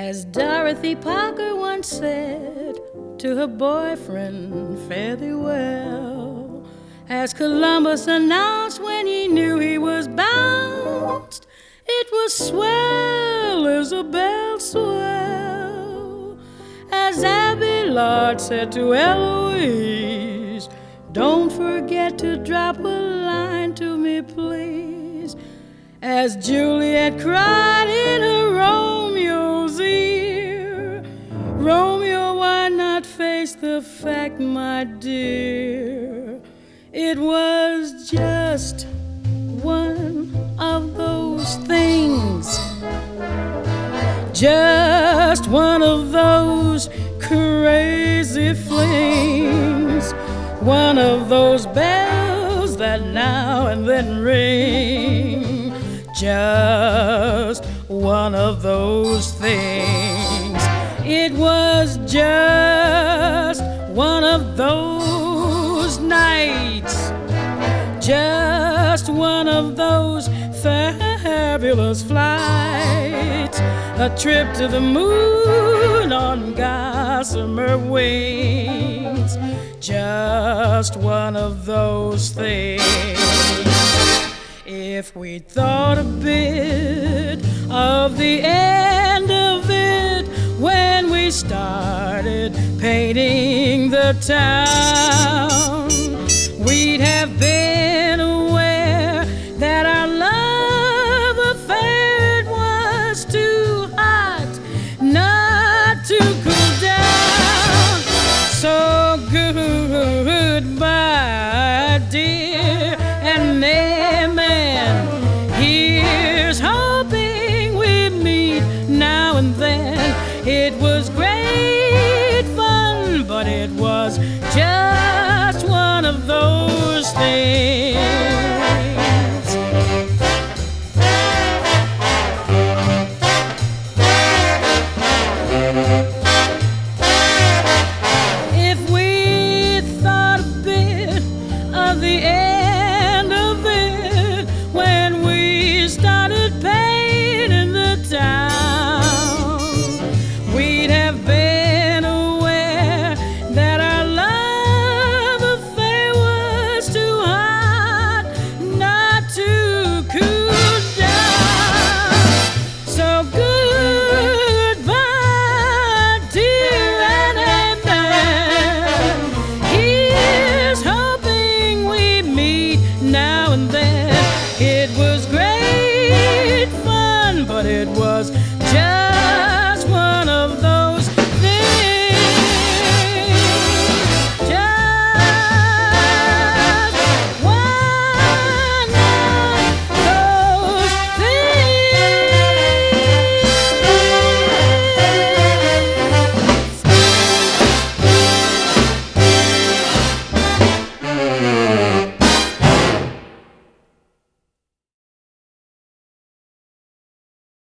As Dorothy Parker once said to her boyfriend, fare thee well. As Columbus announced when he knew he was bounced, it was swell, Isabel, swell. As Abelard said to Eloise, don't forget to drop a line to me, please. As Juliet cried in her Romeo's ear, Romeo, why not face the fact, my dear? It was just one of those things, just one of those crazy flings, one of those bells that now and then ring, just one of those things. It was just one of those nights, just one of those fabulous flights, a trip to the moon on gossamer wings, just one of those things. If we thought a bit of the end of it when we started painting the town,